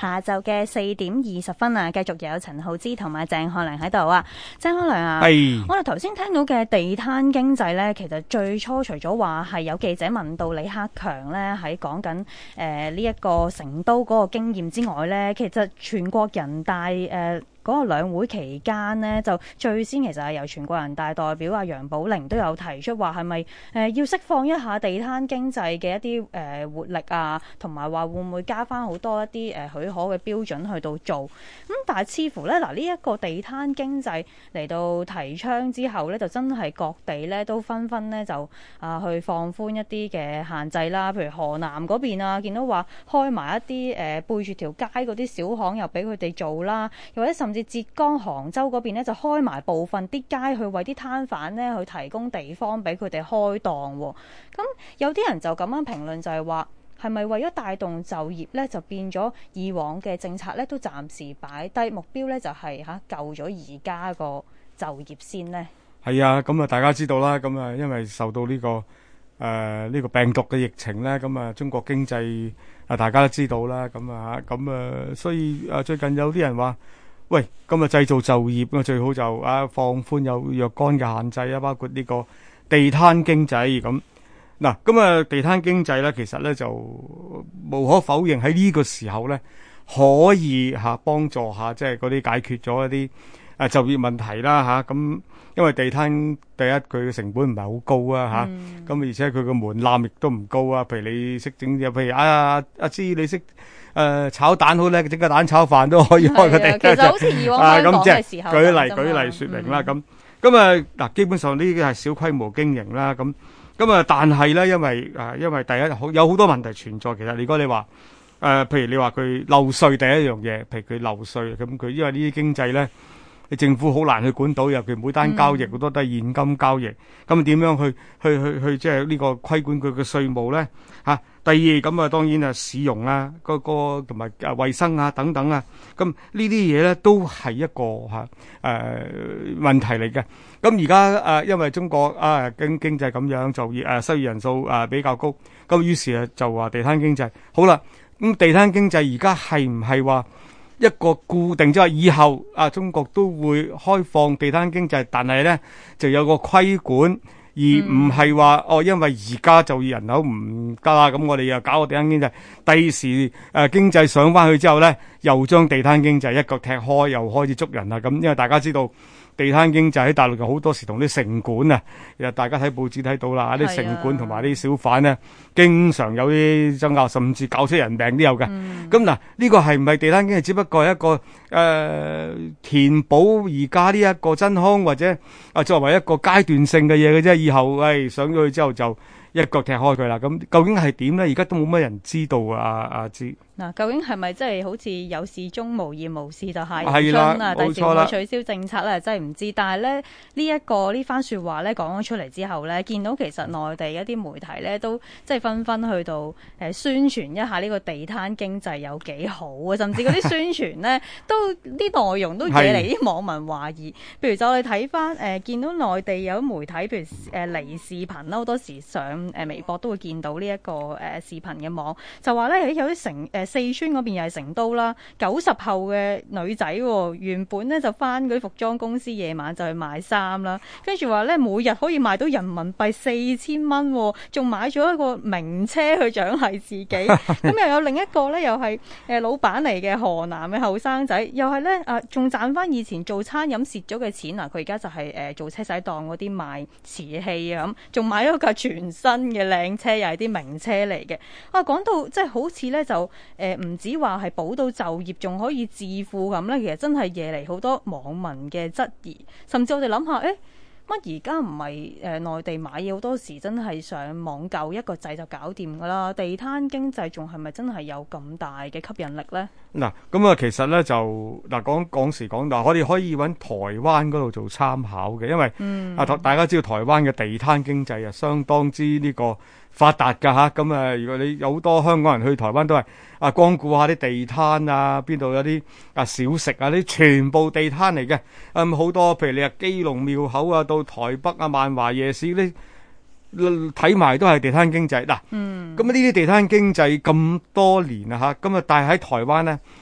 下晝嘅4:20啊，繼續有陳浩之同埋鄭漢良喺度啊。鄭漢良啊，我哋頭先聽到嘅地攤經濟呢，其實最初除咗話係有記者問到李克強呢喺講緊呢一個成都嗰個經驗之外呢，其實全國人大嗰個兩會期間呢，就最先其實係由全國人大代表楊寶玲都有提出話係咪要釋放一下地攤經濟嘅一啲活力啊，同埋話會唔會加翻好多一啲許可嘅標準去到做咁，但係似乎咧呢一個地攤經濟嚟到提倡之後咧，就真係各地咧都紛紛咧就去放寬一啲嘅限制啦，譬如河南嗰邊啊，見到話開埋一啲背住條街嗰啲小巷又俾佢哋做啦，又或者甚至浙江杭州嗰邊咧就開埋部分啲街去為啲攤販咧去提供地方俾佢哋開檔喎。咁有啲人就咁樣評論就係話，係咪為咗帶動就業咧，就變咗以往嘅政策咧都暫時擺低目標咧，就係救咗而家個就業先呢？ 係啊，咁啊大家知道啦，咁啊因為受到呢個病毒嘅疫情咧，咁啊中國經濟啊大家都知道啦，咁所以最近有啲人話，喂，咁啊製造就業咁最好就放寬有若干嘅限制啊，包括呢個地攤經濟咁。嗱，咁啊地攤經濟咧，其實咧就無可否認喺呢個時候咧，可以幫助下即係嗰啲解決咗一啲就業問題啦咁因為地攤第一佢嘅成本唔係好高啊咁而且佢個門檻亦都唔高啊。譬如你識整嘢，譬如阿芝你識炒蛋好叻，整個蛋炒飯都可以開個地攤。 其實好似以往香港嘅時候舉例說明啦咁。咁嗱，基本上呢啲係小規模經營啦咁。但係咧，因為第一有好多問題存在。其實如果你話譬如你話佢漏稅第一樣嘢，譬如佢漏稅咁，佢因為呢啲經濟咧，你政府好難去管到，尤其每單交易好多都係現金交易，咁點樣去即係呢個規管佢嘅稅務咧？第二咁當然市容啊，個同埋衛生啊等等啊，咁呢啲嘢咧都係一個問題嚟嘅。咁而家因為中國經濟咁樣就業失業人數比較高，咁於是就話地攤經濟好啦。咁地攤經濟而家係唔係話一個固定，即係以後中國都會開放地攤經濟，但係咧就有個規管，而唔係話因為而家就人口唔得啦，咁我哋又搞個地攤經濟，第時經濟上翻去之後咧，又將地攤經濟一腳踢開，又開始捉人啦。咁因為大家知道地攤經濟喺大陸就好多時同啲城管其實大家睇報紙睇到啦，啲城管同埋啲小販咧，經常有啲爭拗，甚至搞出人命都有嘅。咁嗱，呢個係唔係地攤經濟？只不過係一個填補而家呢一個真空，或者作為一個階段性嘅嘢嘅啫。以後上咗去之後就一腳踢開佢啦。咁究竟係點咧？而家都冇乜人知道阿知。 嗱，究竟係咪真係好似有事鍾無艷，無事就夏迎春啊？第時會取消政策咧，真係唔知。但係咧呢番説話咧講咗出嚟之後咧，見到其實內地一啲媒體咧都即係紛紛去到宣傳一下呢個地攤經濟有幾好啊，甚至嗰啲宣傳咧都啲內容都惹嚟啲網民懷疑。譬如就我哋睇翻見到內地有媒體，譬如離視頻啦，好多時上微博都會見到呢一個視頻嘅網，就話咧有啲四川嗰邊又係成都啦，90後嘅女仔原本咧就翻嗰啲服裝公司，夜晚就去買衫啦，跟住話咧每日可以賣到人民幣4000蚊，仲買咗一個名車去獎勵自己。咁又有另一個咧，又係老闆嚟嘅河南嘅後生仔，又係咧仲賺翻以前做餐飲蝕咗嘅錢啊！佢而家就係做車仔檔嗰啲賣瓷器啊咁，仲買咗架全新嘅靚車，又係啲名車嚟嘅。講到即係好似咧就唔止話係保到就業，仲可以致富咁咧，其實真係惹嚟好多網民嘅質疑，甚至我哋諗下，乜而家唔係內地買嘢好多時真係上網購一個掣就搞掂噶啦？地攤經濟仲係咪真係有咁大嘅吸引力呢？ 嗱，咁其實咧就講時講但我哋可以揾台灣嗰度做參考嘅，因為大家知道台灣嘅地攤經濟相當之呢個發達㗎嚇。咁如果你有好多香港人去台灣都係光顧下啲地攤啊，邊度有啲小食啊，啲全部地攤嚟嘅。好多譬如你基隆廟口啊，到台北萬華夜市啲睇埋都係地攤經濟嗱。咁呢啲地攤經濟咁多年咁但係喺台灣咧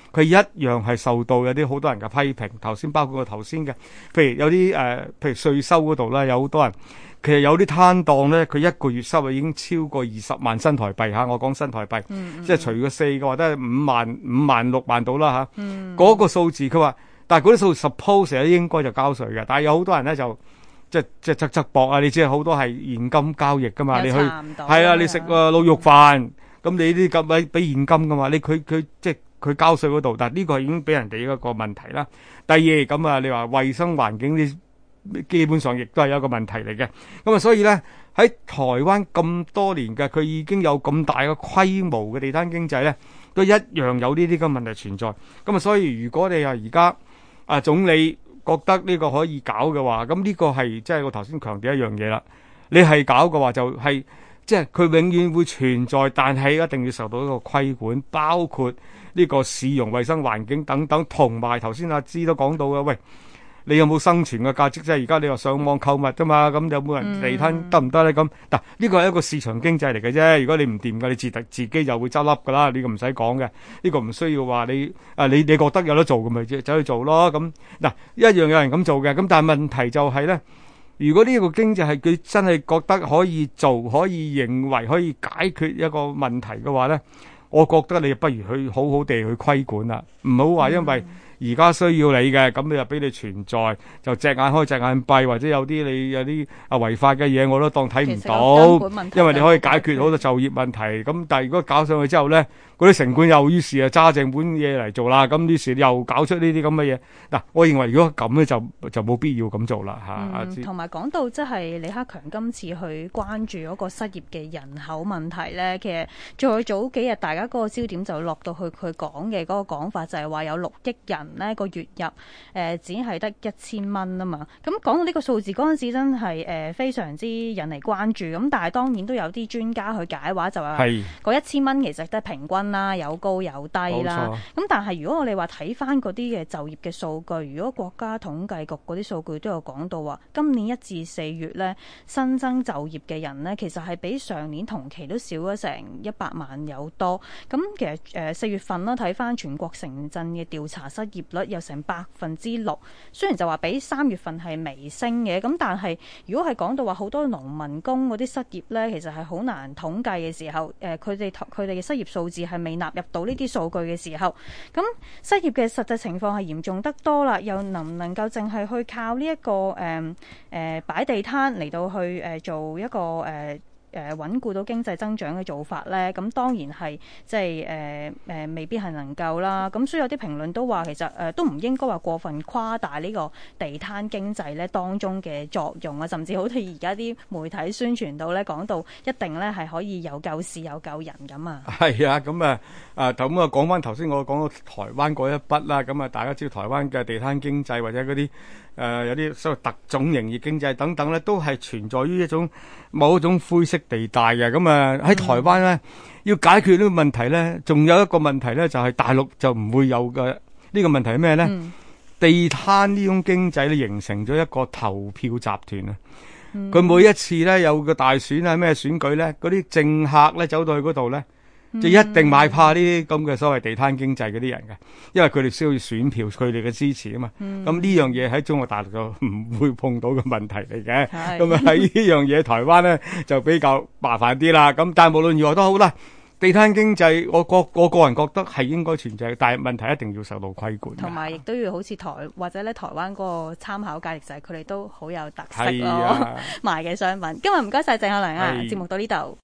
佢一樣係受到有啲好多人嘅批評。頭先包括我頭先嘅，譬如有啲譬如稅收嗰度啦，有好多人其實有啲攤檔咧，佢一個月收入已經超過20萬新台幣嚇。我講新台幣，即係除咗4個或者係5萬6萬到啦嚇。嗰個數字佢話，但係嗰啲數 suppose 咧應該就交稅嘅，但係有好多人咧就即係側膊啊！你知好多係現金交易噶嘛，你去係啊，你食滷肉飯，咁你呢啲咁俾現金噶嘛，佢即係佢交稅嗰度，但係呢個已經俾人哋一個問題啦。第二咁啊，你話衛生環境呢，基本上亦都係一個問題嚟嘅。咁啊，所以咧喺台灣咁多年嘅，佢已經有咁大嘅規模嘅地攤經濟咧，都一樣有呢啲咁問題存在。咁啊，所以如果你話而家總理覺得呢個可以搞嘅話，咁呢個係即係我頭先強調一樣嘢啦。你係搞嘅話，就係即係佢永遠會存在，但係一定要受到一個規管，包括呢個市容衛生環境等等，同埋頭先阿芝都講到嘅，喂，你有冇生存嘅價值？即係而家你話上網購物啫嘛，咁有冇人地攤得唔得咧？咁嗱，呢個係一個市場經濟嚟嘅啫。如果你唔掂嘅，你自己就會執笠噶啦。呢個唔使講嘅，呢個唔需要話你你覺得有得做咁咪走去做咯。咁嗱，一樣有人咁做嘅。咁但係問題就係咧，如果呢個經濟係佢真係覺得可以做，可以認為可以解決一個問題嘅話咧，我覺得你不如去好好地去規管啦，唔好話因為而家需要你嘅，咁你就俾你存在，就隻眼開隻眼閉，或者有啲違法嘅嘢，我都當睇唔到，因為你可以解決好多就業問題。咁但係如果搞上去之後咧，嗰啲城管又於是揸正本嘢嚟做啦，咁於是又搞出呢啲咁嘅嘢。嗱，我認為如果咁咧就冇必要咁做啦嚇。 同埋講到即係李克強今次去關注嗰個失業嘅人口問題咧，其實再早幾日大家嗰個焦點就落到去佢講嘅嗰個講法，就係話有6億人呢個月入只係得1000蚊啊嘛。咁講到呢個數字嗰陣時，真係非常之引嚟關注。咁但係當然都有啲專家去解話，就話嗰1000蚊其實都係平均啦，有高有低啦。咁但係如果我哋話睇翻嗰啲嘅就業嘅數據，如果國家統計局嗰啲數據都有講到話，今年1至4月呢，新增就業嘅人呢，其實係比上年同期都少咗成100萬有多。咁其實4月份啦，睇翻全國城鎮嘅調查失業率有成6%，雖然就話比3月份係微升嘅，咁但係如果係講到話好多農民工嗰啲失業呢，其實係好難統計嘅時候，佢哋嘅失業數字係未納入到呢啲數據嘅時候，咁失業嘅實際情況係嚴重得多啦，又能唔能夠淨係去靠呢一個擺地攤嚟到去做一個穩固到經濟增長嘅做法呢？咁當然係即係未必係能夠啦。咁所以有啲評論都話其實都唔應該話過分誇大呢個地攤經濟呢當中嘅作用啊，甚至好似而家啲媒體宣傳到呢，講到一定呢係可以有救市有救人咁啊。係啊，咁講翻頭先我講到台灣嗰一筆啦，咁大家知道台灣嘅地攤經濟或者嗰啲有啲所謂特種營業經濟等等咧，都係存在於某一種灰色地帶嘅。咁喺台灣咧，要解決呢個問題咧，仲有一個問題咧，就係大陸就唔會有嘅。呢個問題係咩咧？地攤呢種經濟咧，形成咗一個投票集團啊。佢每一次咧有個大選啊，咩選舉咧，嗰啲政客咧走到去嗰度咧，就一定買怕呢啲咁嘅所謂地攤經濟嗰啲人嘅，因為佢哋需要選票，佢哋嘅支持啊嘛。咁呢樣嘢喺中國大陸就唔會碰到嘅問題嚟嘅。咁喺呢樣嘢台灣咧就比較麻煩啲啦。咁但係無論如何都好啦，地攤經濟我個人覺得係應該存在，但係問題一定要受到規管， 同埋亦都要好似或者咧台灣嗰個參考價值就係佢哋都好有特色咯，賣嘅商品。今日唔該晒鄭孝良啊，節目到呢度。